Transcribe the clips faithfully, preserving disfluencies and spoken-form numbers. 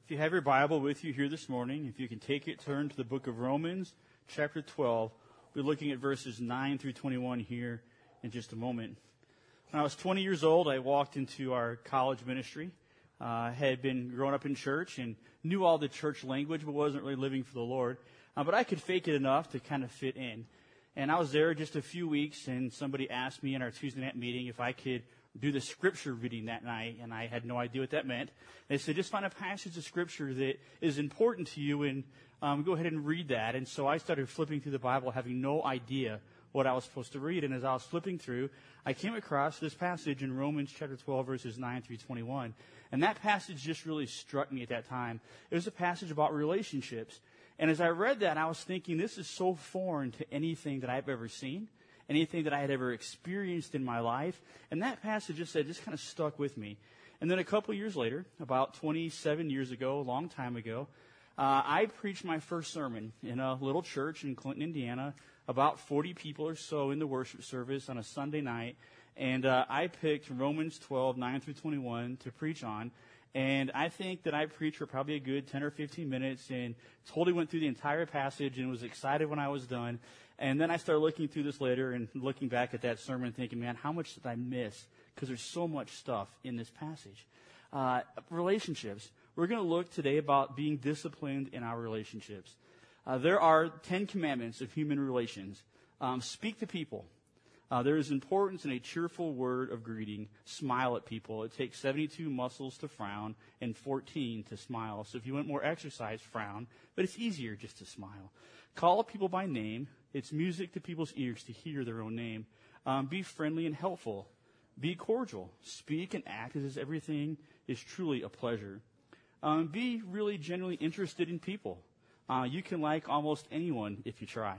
If you have your Bible with you here this morning, if you can take it, turn to the book of Romans, chapter twelve. We're looking at verses nine through twenty-one here in just a moment. When I was twenty years old, I walked into our college ministry. I uh, had been growing up in church and knew all the church language, but wasn't really living for the Lord. Uh, but I could fake it enough to kind of fit in. And I was there just a few weeks, and somebody asked me in our Tuesday night meeting if I could do the scripture reading that night, and I had no idea what that meant. They said, just find a passage of scripture that is important to you, and um, go ahead and read that. And so I started flipping through the Bible, having no idea what I was supposed to read. And as I was flipping through, I came across this passage in Romans chapter twelve, verses nine through twenty-one. And that passage just really struck me at that time. It was a passage about relationships. And as I read that, I was thinking, this is so foreign to anything that I've ever seen, anything that I had ever experienced in my life. And that passage just said, just kind of stuck with me. And then a couple years later, about twenty-seven years ago, a long time ago, uh, I preached my first sermon in a little church in Clinton, Indiana, about forty people or so in the worship service on a Sunday night. And uh, I picked Romans twelve, nine through twenty-one to preach on. And I think that I preached for probably a good ten or fifteen minutes and totally went through the entire passage and was excited when I was done. And then I started looking through this later and looking back at that sermon thinking, man, how much did I miss? Because there's so much stuff in this passage. Uh, relationships. We're going to look today about being disciplined in our relationships. Uh, there are ten commandments of human relations. Um, speak to people. Uh, there is importance in a cheerful word of greeting. Smile at people. It takes seventy-two muscles to frown and fourteen to smile. So if you want more exercise, frown. But it's easier just to smile. Call people by name. It's music to people's ears to hear their own name. Um, be friendly and helpful. Be cordial. Speak and act as if everything is truly a pleasure. Um, be really genuinely interested in people. Uh, you can like almost anyone if you try.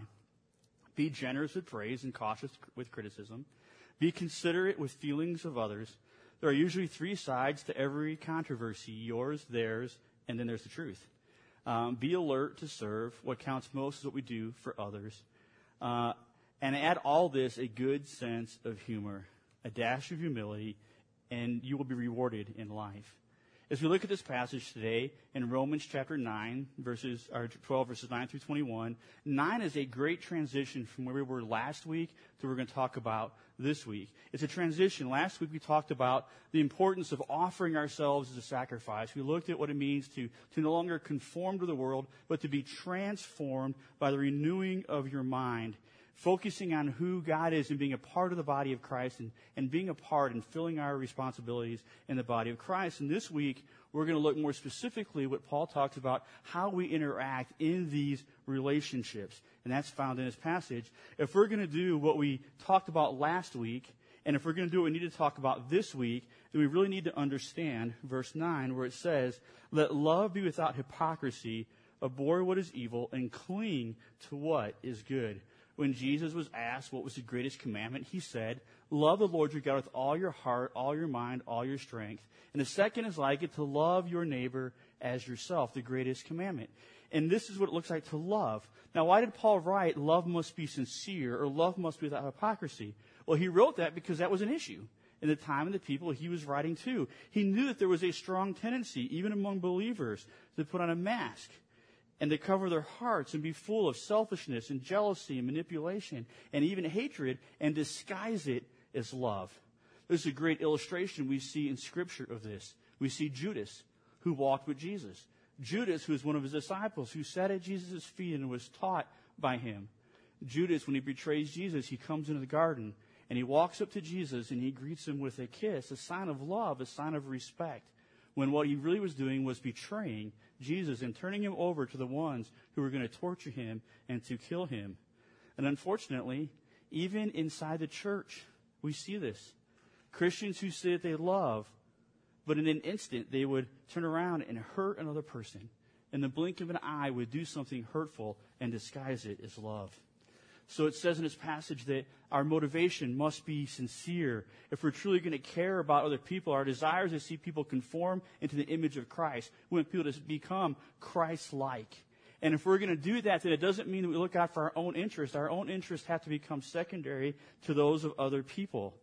Be generous with praise and cautious with criticism. Be considerate with feelings of others. There are usually three sides to every controversy, yours, theirs, and then there's the truth. Um, be alert to serve. What counts most is what we do for others. Uh, and add all this a good sense of humor, a dash of humility, and you will be rewarded in life. As we look at this passage today in Romans chapter nine, verses or twelve, verses nine through twenty-one, nine is a great transition from where we were last week to what we're going to talk about this week. It's a transition. Last week we talked about the importance of offering ourselves as a sacrifice. We looked at what it means to, to no longer conform to the world, but to be transformed by the renewing of your mind, focusing on who God is and being a part of the body of Christ and, and being a part and filling our responsibilities in the body of Christ. And this week, we're going to look more specifically what Paul talks about, how we interact in these relationships. And that's found in his passage. If we're going to do what we talked about last week, and if we're going to do what we need to talk about this week, then we really need to understand verse nine where it says, let love be without hypocrisy, abhor what is evil, and cling to what is good. When Jesus was asked what was the greatest commandment, he said, love the Lord your God with all your heart, all your mind, all your strength. And the second is like it, to love your neighbor as yourself, the greatest commandment. And this is what it looks like to love. Now, why did Paul write, love must be sincere, or love must be without hypocrisy? Well, he wrote that because that was an issue in the time of the people he was writing to. He knew that there was a strong tendency, even among believers, to put on a mask and to cover their hearts and be full of selfishness and jealousy and manipulation and even hatred and disguise it as love. There's a great illustration we see in Scripture of this. We see Judas, who walked with Jesus. Judas, who was one of his disciples, who sat at Jesus' feet and was taught by him. Judas, when he betrays Jesus, he comes into the garden and he walks up to Jesus and he greets him with a kiss, a sign of love, a sign of respect, when what he really was doing was betraying Jesus and turning him over to the ones who were going to torture him and to kill him. And unfortunately, even inside the church, we see this. Christians who say that they love, but in an instant they would turn around and hurt another person. In the blink of an eye would do something hurtful and disguise it as love. So it says in this passage that our motivation must be sincere. If we're truly going to care about other people, our desire is to see people conform into the image of Christ. We want people to become Christ-like. And if we're going to do that, then it doesn't mean that we look out for our own interests. Our own interests have to become secondary to those of other people.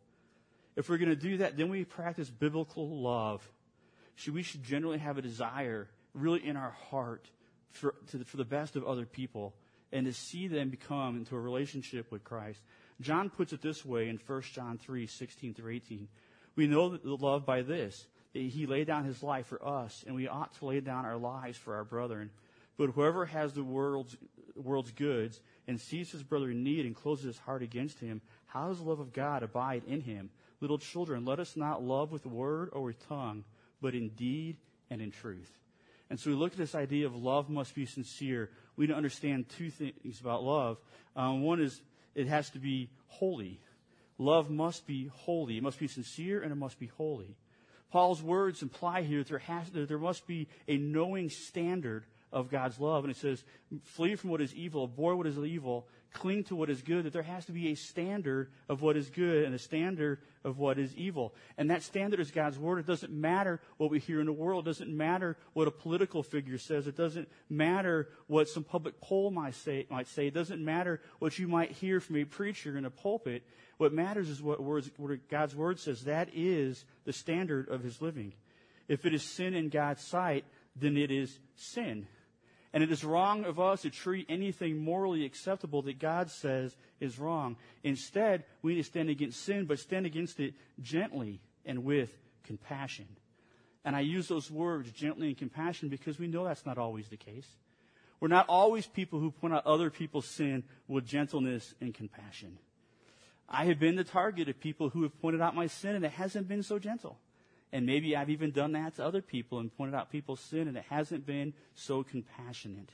If we're going to do that, then we practice biblical love. We should generally have a desire, really in our heart for, to the, for the best of other people and to see them become into a relationship with Christ. John puts it this way in First John three, sixteen through eighteen. We know that the love by this, that he laid down his life for us, and we ought to lay down our lives for our brethren. But whoever has the world's, world's goods and sees his brother in need and closes his heart against him, how does the love of God abide in him? Little children, let us not love with word or with tongue, but in deed and in truth. And so we look at this idea of love must be sincere. We need to understand two things about love. Um, one is it has to be holy. Love must be holy. It must be sincere and it must be holy. Paul's words imply here that there, has, that there must be a knowing standard of God's love. And it says, flee from what is evil, abhor what is evil, cling to what is good, that there has to be a standard of what is good and a standard of what is evil. And that standard is God's word. It doesn't matter what we hear in the world. It doesn't matter what a political figure says. It doesn't matter what some public poll might say. Might say. It doesn't matter what you might hear from a preacher in a pulpit. What matters is what, words, what God's word says. That is the standard of his living. If it is sin in God's sight, then it is sin. And it is wrong of us to treat anything morally acceptable that God says is wrong. Instead, we need to stand against sin, but stand against it gently and with compassion. And I use those words, gently and compassion, because we know that's not always the case. We're not always people who point out other people's sin with gentleness and compassion. I have been the target of people who have pointed out my sin, and it hasn't been so gentle. And maybe I've even done that to other people and pointed out people's sin, and it hasn't been so compassionate.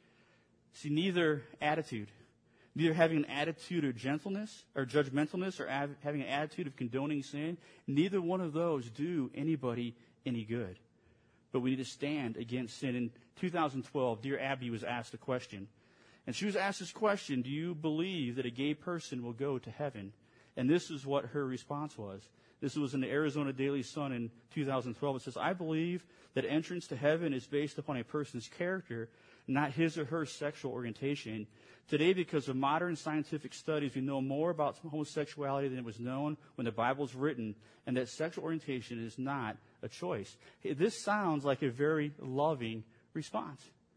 See, neither attitude, neither having an attitude of gentleness or judgmentalness or av- having an attitude of condoning sin, neither one of those do anybody any good. But we need to stand against sin. In two thousand twelve, dear Abby was asked a question. And she was asked this question, do you believe that a gay person will go to heaven? And this is what her response was. This was in the Arizona Daily Sun in two thousand twelve. It says, I believe that entrance to heaven is based upon a person's character, not his or her sexual orientation. Today, because of modern scientific studies, we know more about homosexuality than it was known when the Bible was written, and that sexual orientation is not a choice. This sounds like a very loving response,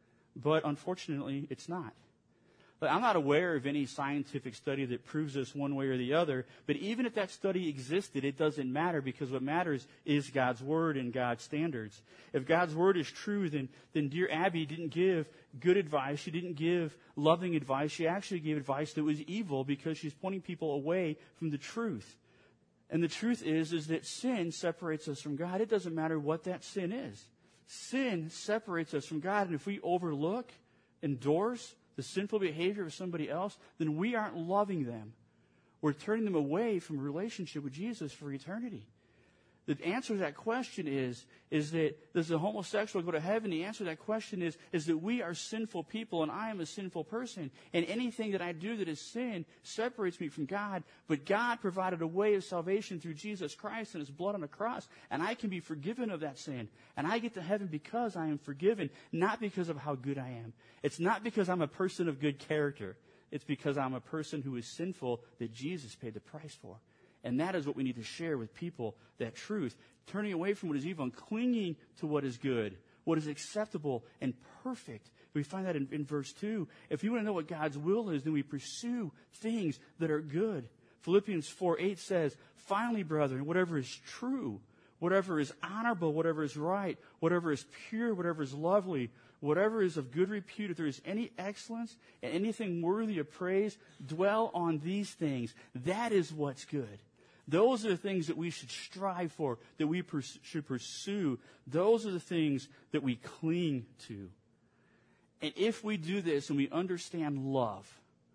but unfortunately, it's not. But I'm not aware of any scientific study that proves this one way or the other. But even if that study existed, it doesn't matter, because what matters is God's word and God's standards. If God's word is true, then, then dear Abby didn't give good advice. She didn't give loving advice. She actually gave advice that was evil, because she's pointing people away from the truth. And the truth is, is that sin separates us from God. It doesn't matter what that sin is. Sin separates us from God. And if we overlook, endorse the sinful behavior of somebody else, then we aren't loving them. We're turning them away from a relationship with Jesus for eternity. The answer to that question is, is that does a homosexual go to heaven? The answer to that question is, is that we are sinful people, and I am a sinful person. And anything that I do that is sin separates me from God. But God provided a way of salvation through Jesus Christ and his blood on the cross. And I can be forgiven of that sin. And I get to heaven because I am forgiven, not because of how good I am. It's not because I'm a person of good character. It's because I'm a person who is sinful that Jesus paid the price for. And that is what we need to share with people, that truth, turning away from what is evil and clinging to what is good, what is acceptable and perfect. We find that in, in verse two. If you want to know what God's will is, then we pursue things that are good. Philippians four eight says, finally, brethren, whatever is true, whatever is honorable, whatever is right, whatever is pure, whatever is lovely, whatever is of good repute, if there is any excellence and anything worthy of praise, dwell on these things. That is what's good. Those are the things that we should strive for, that we pers- should pursue. Those are the things that we cling to. And if we do this and we understand love,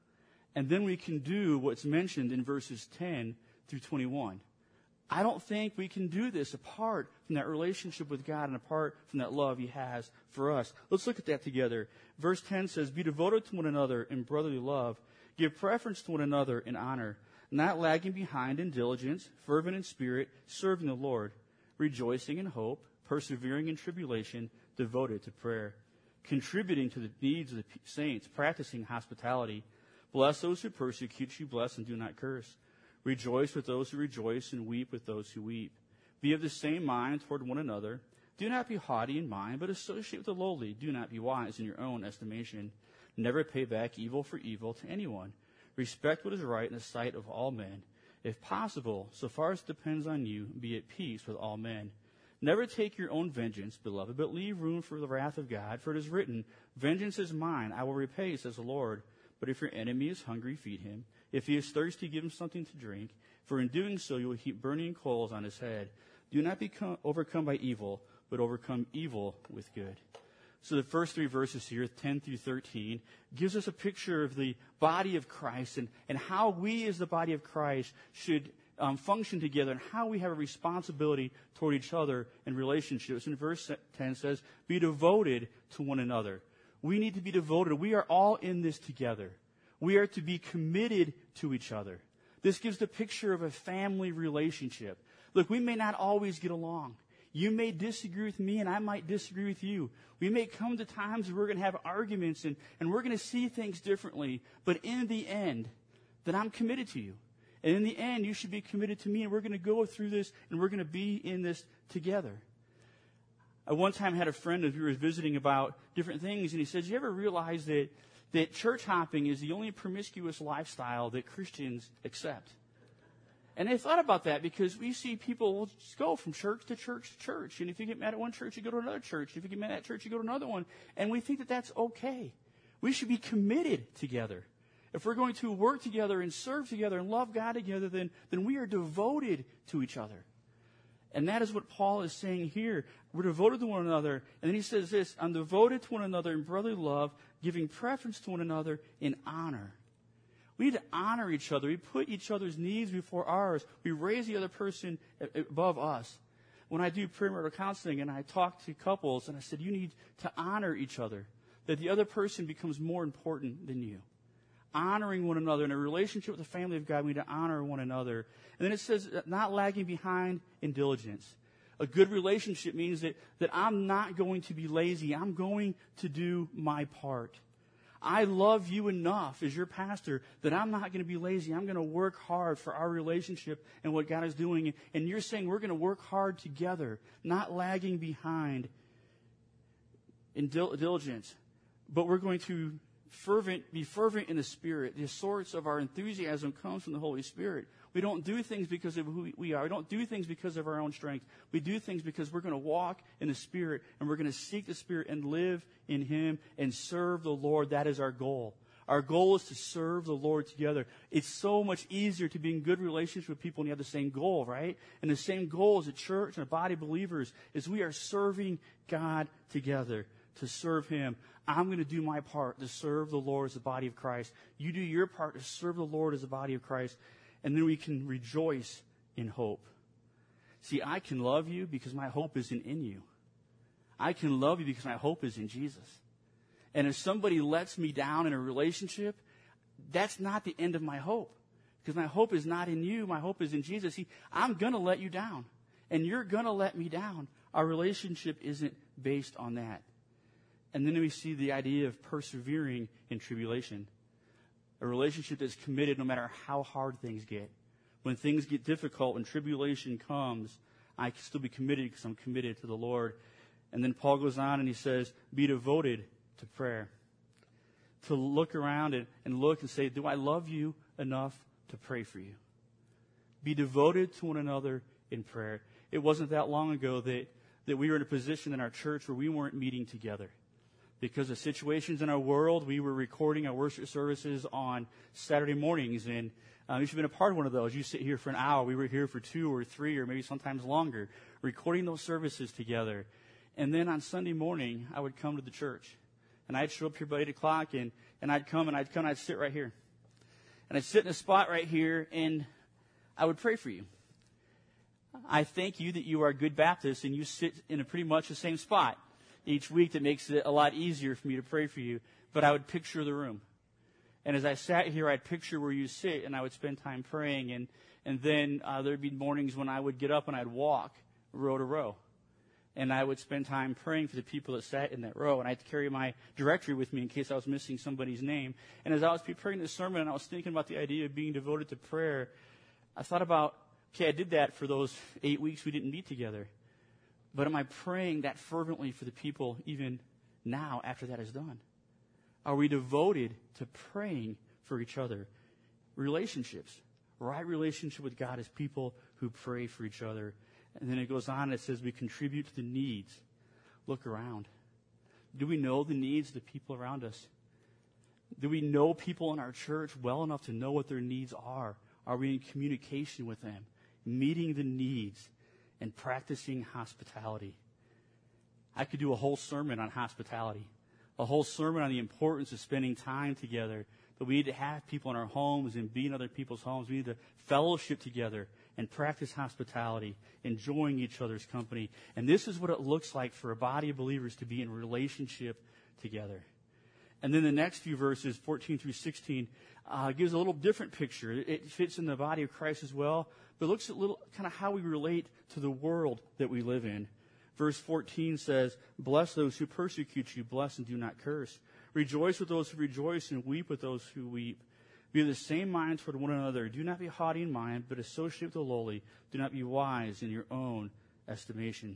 and then we can do what's mentioned in verses ten through twenty-one, I don't think we can do this apart from that relationship with God and apart from that love he has for us. Let's look at that together. Verse ten says, be devoted to one another in brotherly love. Give preference to one another in honor, not lagging behind in diligence, fervent in spirit, serving the Lord, rejoicing in hope, persevering in tribulation, devoted to prayer, contributing to the needs of the saints, practicing hospitality. Bless those who persecute you, bless and do not curse. Rejoice with those who rejoice and weep with those who weep. Be of the same mind toward one another. Do not be haughty in mind, but associate with the lowly. Do not be wise in your own estimation. Never pay back evil for evil to anyone. Respect what is right in the sight of all men. If possible, so far as it depends on you, be at peace with all men. Never take your own vengeance, beloved, but leave room for the wrath of God. For it is written, vengeance is mine, I will repay, says the Lord. But if your enemy is hungry, feed him. If he is thirsty, give him something to drink. For in doing so, you will heap burning coals on his head. Do not become overcome by evil, but overcome evil with good. So the first three verses here, ten through thirteen, gives us a picture of the body of Christ and, and how we as the body of Christ should um, function together and how we have a responsibility toward each other in relationships. And verse ten says, be devoted to one another. We need to be devoted. We are all in this together. We are to be committed to each other. This gives the picture of a family relationship. Look, we may not always get along. You may disagree with me, and I might disagree with you. We may come to times where we're going to have arguments, and, and we're going to see things differently. But in the end, that I'm committed to you. And in the end, you should be committed to me, and we're going to go through this, and we're going to be in this together. I one time had a friend who was visiting about different things, and he said, you ever realize that, that church hopping is the only promiscuous lifestyle that Christians accept? And I thought about that because we see people just go from church to church to church. And if you get mad at one church, you go to another church. If you get mad at that church, you go to another one. And we think that that's okay. We should be committed together. If we're going to work together and serve together and love God together, then, then we are devoted to each other. And that is what Paul is saying here. We're devoted to one another. And then he says this, I'm devoted to one another in brotherly love, giving preference to one another in honor. We need to honor each other. We put each other's needs before ours. We raise the other person above us. When I do premarital counseling and I talk to couples, and I said, you need to honor each other, that the other person becomes more important than you. Honoring one another. In a relationship with the family of God, we need to honor one another. And then it says, not lagging behind in diligence. A good relationship means that, that I'm not going to be lazy. I'm going to do my part. I love you enough as your pastor that I'm not going to be lazy. I'm going to work hard for our relationship and what God is doing. And you're saying we're going to work hard together, not lagging behind in dil- diligence. But we're going to fervent, be fervent in the Spirit. The source of our enthusiasm comes from the Holy Spirit. We don't do things because of who we are. We don't do things because of our own strength. We do things because we're going to walk in the Spirit, and we're going to seek the Spirit and live in Him and serve the Lord. That is our goal. Our goal is to serve the Lord together. It's so much easier to be in good relationship with people when you have the same goal, right? And the same goal as a church and a body of believers is we are serving God together to serve Him. I'm going to do my part to serve the Lord as the body of Christ. You do your part to serve the Lord as the body of Christ. And then we can rejoice in hope. See, I can love you because my hope isn't in you. I can love you because my hope is in Jesus. And if somebody lets me down in a relationship, that's not the end of my hope. Because my hope is not in you. My hope is in Jesus. See, I'm going to let you down. And you're going to let me down. Our relationship isn't based on that. And then we see the idea of persevering in tribulation. A relationship that's committed no matter how hard things get. When things get difficult, when tribulation comes, I can still be committed because I'm committed to the Lord. And then Paul goes on and he says, be devoted to prayer. To look around and, and look and say, do I love you enough to pray for you? Be devoted to one another in prayer. It wasn't that long ago that, that we were in a position in our church where we weren't meeting together. Because of situations in our world, we were recording our worship services on Saturday mornings. And um, you've been a part of one of those. You sit here for an hour. We were here for two or three or maybe sometimes longer, recording those services together. And then on Sunday morning, I would come to the church. And I'd show up here by eight o'clock, and, and I'd come, and I'd come, and I'd sit right here. And I'd sit in a spot right here, and I would pray for you. I thank you that you are a good Baptist, and you sit in a pretty much the same spot each week. That makes it a lot easier for me to pray for you. But I would picture the room. And as I sat here, I'd picture where you sit, and I would spend time praying. And, and then uh, there'd be mornings when I would get up and I'd walk row to row. And I would spend time praying for the people that sat in that row. And I'd carry my directory with me in case I was missing somebody's name. And as I was preparing this sermon and I was thinking about the idea of being devoted to prayer, I thought about, okay, I did that for those eight weeks we didn't meet together. But am I praying that fervently for the people even now after that is done? Are we devoted to praying for each other? Relationships. Right relationship with God is people who pray for each other. And then it goes on, it says we contribute to the needs. Look around. Do we know the needs of the people around us? Do we know people in our church well enough to know what their needs are? Are we in communication with them, meeting the needs, and practicing hospitality? I could do a whole sermon on hospitality, a whole sermon on the importance of spending time together. But we need to have people in our homes and be in other people's homes. We need to fellowship together and practice hospitality, enjoying each other's company. And this is what it looks like for a body of believers to be in relationship together. And then the next few verses, fourteen through sixteen, uh, gives a little different picture. It fits in the body of Christ as well, but looks at little kind of how we relate to the world that we live in. Verse fourteen says, "Bless those who persecute you, bless and do not curse. Rejoice with those who rejoice and weep with those who weep. Be of the same mind toward one another. Do not be haughty in mind, but associate with the lowly. Do not be wise in your own estimation."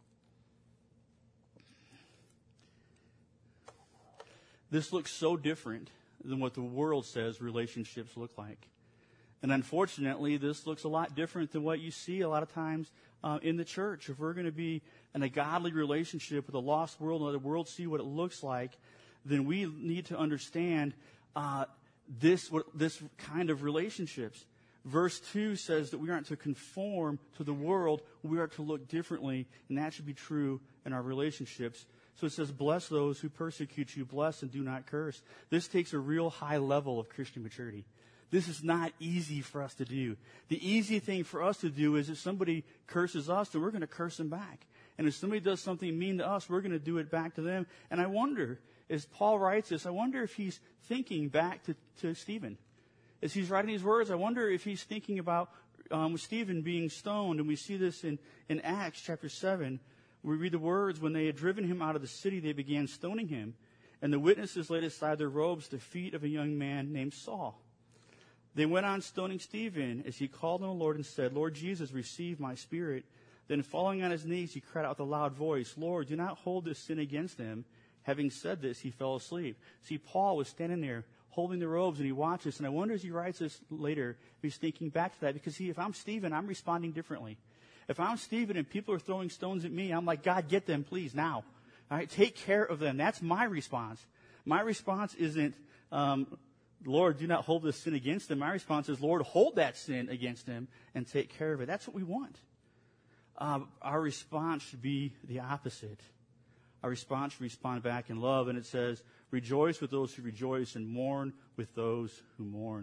This looks so different than what the world says relationships look like. And unfortunately, this looks a lot different than what you see a lot of times uh, in the church. If we're going to be in a godly relationship with a lost world and let the world see what it looks like, then we need to understand uh, this what, this kind of relationships. Verse two says that we aren't to conform to the world. We are to look differently, and that should be true in our relationships. So it says, "Bless those who persecute you, bless and do not curse." This takes a real high level of Christian maturity. This is not easy for us to do. The easy thing for us to do is if somebody curses us, then we're going to curse them back. And if somebody does something mean to us, we're going to do it back to them. And I wonder, as Paul writes this, I wonder if he's thinking back to, to Stephen. As he's writing these words, I wonder if he's thinking about um, Stephen being stoned. And we see this in, in Acts chapter seven. We read the words, "When they had driven him out of the city, they began stoning him. And the witnesses laid aside their robes at the feet of a young man named Saul. They went on stoning Stephen as he called on the Lord and said, 'Lord Jesus, receive my spirit.' Then falling on his knees, he cried out with a loud voice, 'Lord, do not hold this sin against them.' Having said this, he fell asleep." See, Paul was standing there holding the robes, and he watched this. And I wonder as he writes this later, if he's thinking back to that. Because, see, if I'm Stephen, I'm responding differently. If I'm Stephen and people are throwing stones at me, I'm like, "God, get them, please, now. All right, take care of them." That's my response. My response isn't, um, "Lord, do not hold this sin against them." My response is, "Lord, hold that sin against them and take care of it." That's what we want. Uh, our response should be the opposite. Our response should respond back in love. And it says, "Rejoice with those who rejoice and mourn with those who mourn."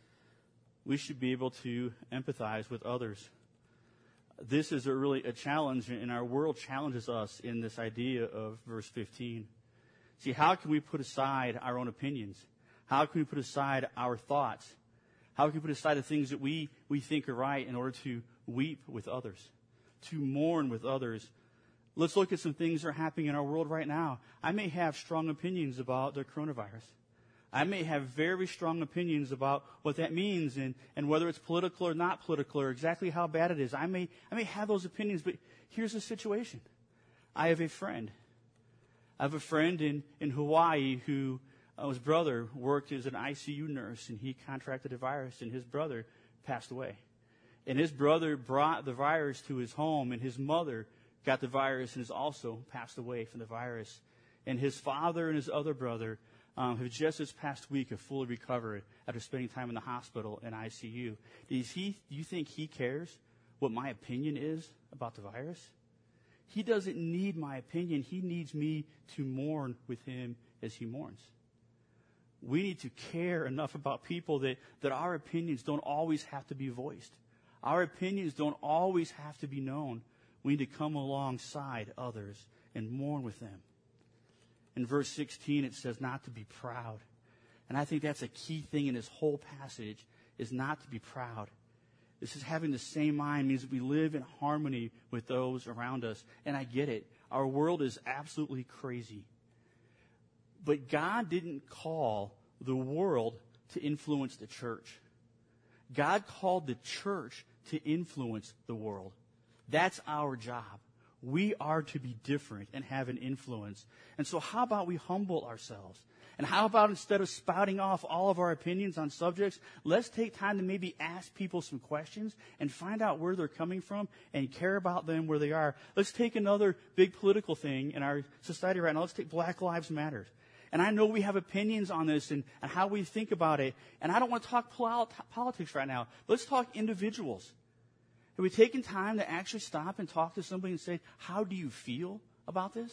We should be able to empathize with others. This is a really a challenge, and our world challenges us in this idea of verse fifteen. See, how can we put aside our own opinions? How can we put aside our thoughts? How can we put aside the things that we, we think are right in order to weep with others, to mourn with others? Let's look at some things that are happening in our world right now. I may have strong opinions about the coronavirus. I may have very strong opinions about what that means and, and whether it's political or not political or exactly how bad it is. I may, I may have those opinions, but here's the situation. I have a friend. I have a friend in, in Hawaii who, uh, his brother worked as an I C U nurse, and he contracted a virus, and his brother passed away. And his brother brought the virus to his home, and his mother got the virus and has also passed away from the virus. And his father and his other brother Um, who just this past week have fully recovered after spending time in the hospital and I C U. Does he, do you think he cares what my opinion is about the virus? He doesn't need my opinion. He needs me to mourn with him as he mourns. We need to care enough about people that, that our opinions don't always have to be voiced. Our opinions don't always have to be known. We need to come alongside others and mourn with them. In verse sixteen, it says not to be proud. And I think that's a key thing in this whole passage, is not to be proud. This is having the same mind means that we live in harmony with those around us. And I get it. Our world is absolutely crazy. But God didn't call the world to influence the church. God called the church to influence the world. That's our job. We are to be different and have an influence. And so how about we humble ourselves? And how about instead of spouting off all of our opinions on subjects, let's take time to maybe ask people some questions and find out where they're coming from and care about them where they are. Let's take another big political thing in our society right now. Let's take Black Lives Matter. And I know we have opinions on this and, and how we think about it. And I don't want to talk pol- politics right now. Let's talk individuals. Have we taken time to actually stop and talk to somebody and say, how do you feel about this?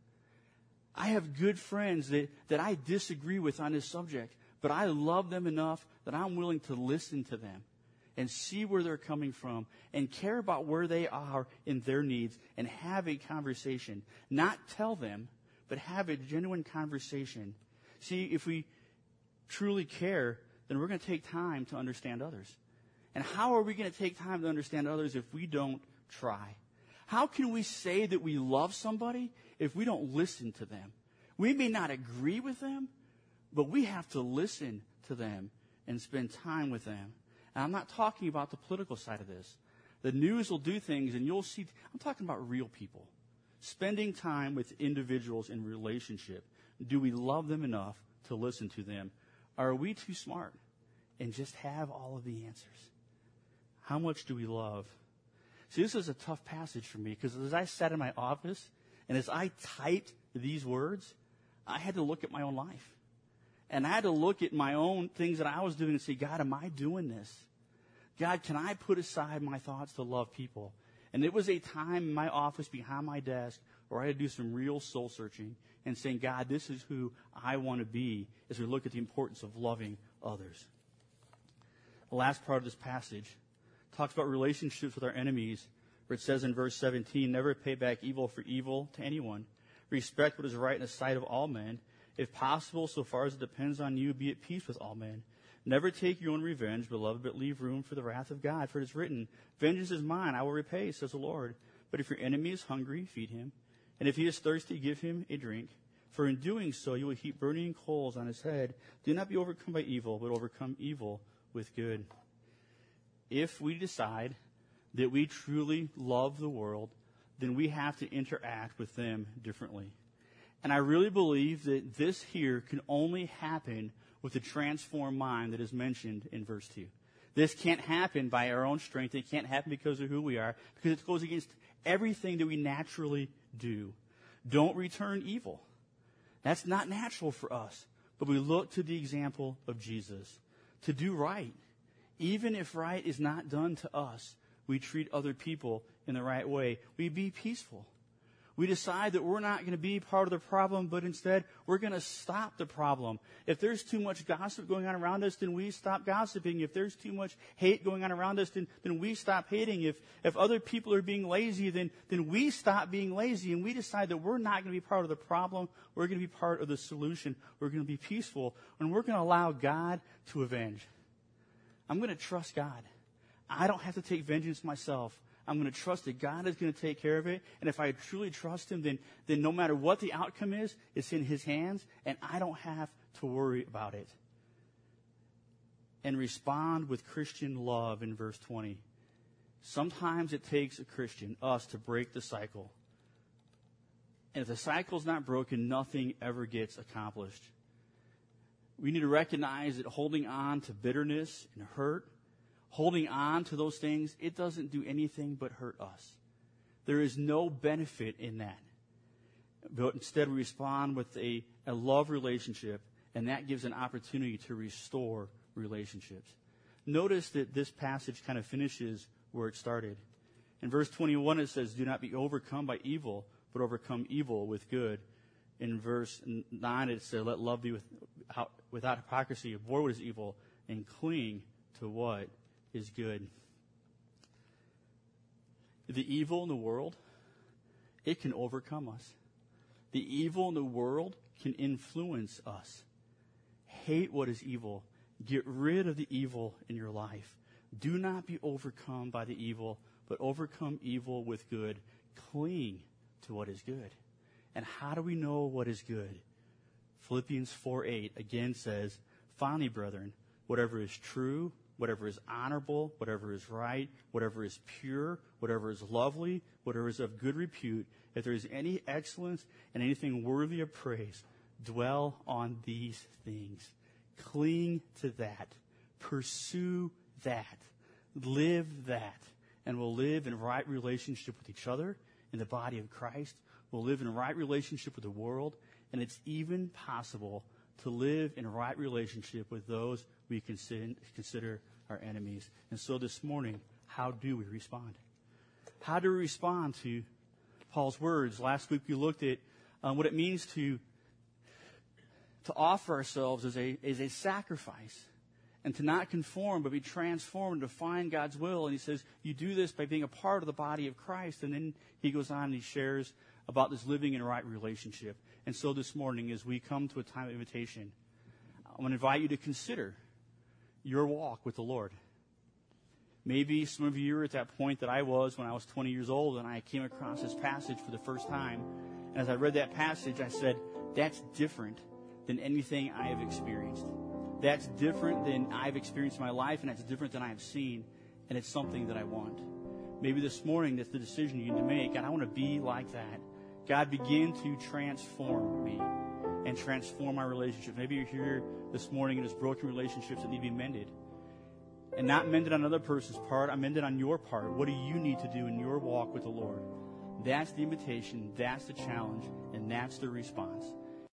I have good friends that, that I disagree with on this subject, but I love them enough that I'm willing to listen to them and see where they're coming from and care about where they are in their needs and have a conversation. Not tell them, but have a genuine conversation. See, if we truly care, then we're going to take time to understand others. And how are we going to take time to understand others if we don't try? How can we say that we love somebody if we don't listen to them? We may not agree with them, but we have to listen to them and spend time with them. And I'm not talking about the political side of this. The news will do things, and you'll see. I'm talking about real people. Spending time with individuals in relationship. Do we love them enough to listen to them? Are we too smart and just have all of the answers? How much do we love? See, this is a tough passage for me because as I sat in my office and as I typed these words, I had to look at my own life. And I had to look at my own things that I was doing and say, God, am I doing this? God, can I put aside my thoughts to love people? And it was a time in my office behind my desk where I had to do some real soul searching and saying, God, this is who I want to be as we look at the importance of loving others. The last part of this passage talks about relationships with our enemies, where it says in verse seventeen, never pay back evil for evil to anyone. Respect what is right in the sight of all men. If possible, so far as it depends on you, be at peace with all men. Never take your own revenge, beloved, but leave room for the wrath of God. For it is written, vengeance is mine, I will repay, says the Lord. But if your enemy is hungry, feed him. And if he is thirsty, give him a drink. For in doing so, you will heap burning coals on his head. Do not be overcome by evil, but overcome evil with good. If we decide that we truly love the world, then we have to interact with them differently. And I really believe that this here can only happen with a transformed mind that is mentioned in verse two. This can't happen by our own strength. It can't happen because of who we are, because it goes against everything that we naturally do. Don't return evil. That's not natural for us. But we look to the example of Jesus to do right. Even if right is not done to us, we treat other people in the right way. We be peaceful. We decide that we're not going to be part of the problem, but instead we're going to stop the problem. If there's too much gossip going on around us, then we stop gossiping. If there's too much hate going on around us, then, then we stop hating. If, if other people are being lazy, then, then we stop being lazy, and we decide that we're not going to be part of the problem. We're going to be part of the solution. We're going to be peaceful, and we're going to allow God to avenge. I'm going to trust God. I don't have to take vengeance myself. I'm going to trust that God is going to take care of it. And if I truly trust him, then, then no matter what the outcome is, it's in his hands, and I don't have to worry about it. And respond with Christian love in verse twenty. Sometimes it takes a Christian, us, to break the cycle. And if the cycle's not broken, nothing ever gets accomplished. We need to recognize that holding on to bitterness and hurt, holding on to those things, it doesn't do anything but hurt us. There is no benefit in that. But instead, we respond with a, a love relationship, and that gives an opportunity to restore relationships. Notice that this passage kind of finishes where it started. In verse twenty-one, it says, do not be overcome by evil, but overcome evil with good. In verse nine, it says, let love be with, without hypocrisy, avoid what is evil, and cling to what is good. The evil in the world, it can overcome us. The evil in the world can influence us. Hate what is evil. Get rid of the evil in your life. Do not be overcome by the evil, but overcome evil with good. Cling to what is good. And how do we know what is good? Philippians four eight again says, finally, brethren, whatever is true, whatever is honorable, whatever is right, whatever is pure, whatever is lovely, whatever is of good repute, if there is any excellence and anything worthy of praise, dwell on these things. Cling to that. Pursue that. Live that. And we'll live in right relationship with each other in the body of Christ. We'll live in right relationship with the world. And it's even possible to live in right relationship with those we consider our enemies. And so this morning, how do we respond? How do we respond to Paul's words? Last week we looked at um, what it means to to offer ourselves as a as a sacrifice and to not conform but be transformed to find God's will. And he says you do this by being a part of the body of Christ. And then he goes on and he shares about this living in right relationship. And so this morning, as we come to a time of invitation, I want to invite you to consider your walk with the Lord. Maybe some of you are at that point that I was when I was twenty years old and I came across this passage for the first time. And as I read that passage, I said, that's different than anything I have experienced. That's different than I've experienced in my life, and that's different than I have seen, and it's something that I want. Maybe this morning that's the decision you need to make, and I want to be like that. God, begin to transform me and transform my relationship. Maybe you're here this morning and there's broken relationships that need to be mended. And not mended on another person's part, I'm mended on your part. What do you need to do in your walk with the Lord? That's the invitation, that's the challenge, and that's the response.